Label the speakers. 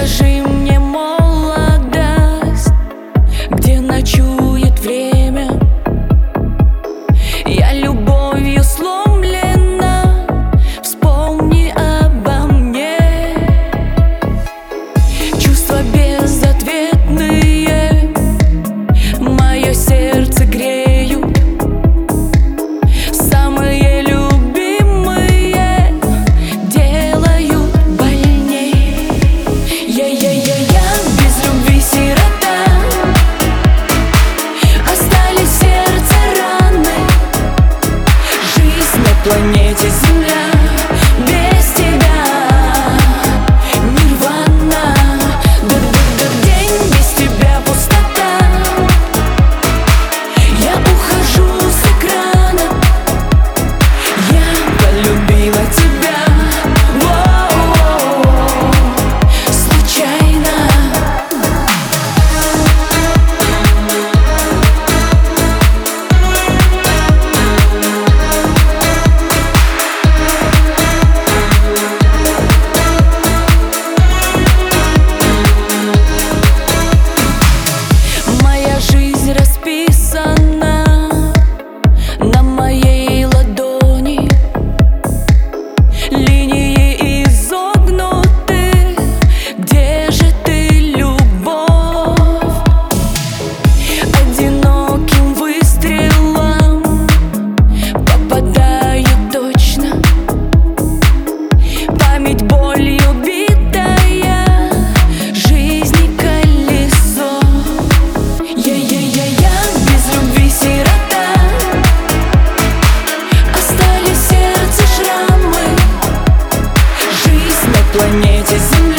Speaker 1: Покажи мне молодость, где ночует время. Я любовью сломлена, вспомни обо мне. Чувства безответные мое сердце греют. Самые любимые делают больней. Я без любви сирота. Остались в сердце раны. Жизнь на планете Земля без тебя нирвана. День без тебя пустота. Я ухожу с экрана. Я полюбила тебя случайно. Моя жизнь расписана на моей ладони. Линии изогнуты. Где же ты, любовь? Одиноким выстрелом попадаю точно. Память болью битая, жизни колесо. Я без любви сирота. Остались в сердце шрамы. Жизнь на планете Земля